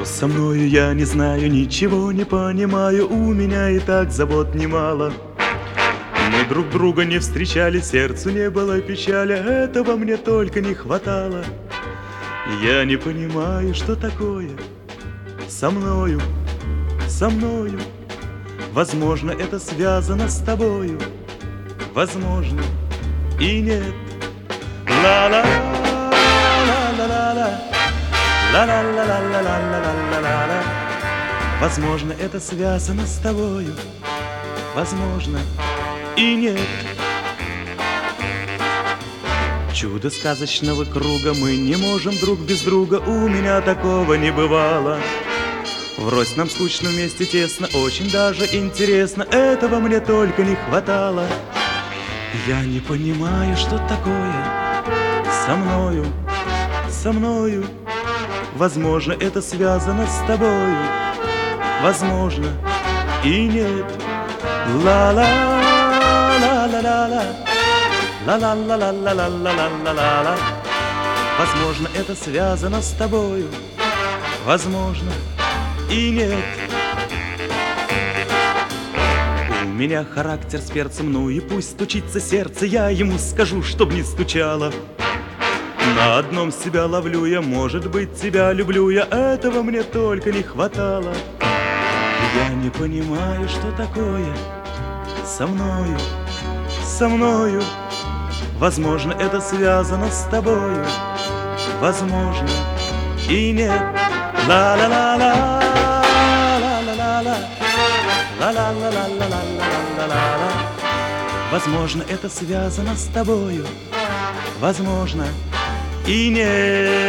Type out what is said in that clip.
со мною, я не знаю, ничего не понимаю, у меня и так забот немало. Мы друг друга не встречали, сердцу не было печали, этого мне только не хватало. Я не понимаю, что такое со мною, со мною. Возможно, это связано с тобою, возможно, и нет. Ла-ла, ла-ла-ла-ла, ла-ла-ла-ла-ла-ла-ла-ла-ла. Возможно, это связано с тобою, возможно, и нет. Чудо сказочного круга, мы не можем друг без друга, у меня такого не бывало. Врозь нам скучно, вместе тесно, очень даже интересно, этого мне только не хватало. Я не понимаю, что такое со мною, со мною. Возможно, это связано с тобою, возможно, и нет. Ла-ла, ла-ла-ла-ла, ла-ла-ла-ла-ла-ла-ла-ла-ла. Возможно, это связано с тобою, возможно, и нет. У меня характер с перцем, ну и пусть стучится сердце, я ему скажу, чтоб не стучало. На одном себя ловлю я, может быть, тебя люблю я, этого мне только не хватало. Я не понимаю, что такое со мною, со мною. Возможно, это связано с тобою, возможно, и нет. Ла-ла-ла-ла, ла-ла-ла-ла, ла-ла-ла-ла-ла-ла-ла-ла. Возможно, это связано с тобою, возможно, и нет.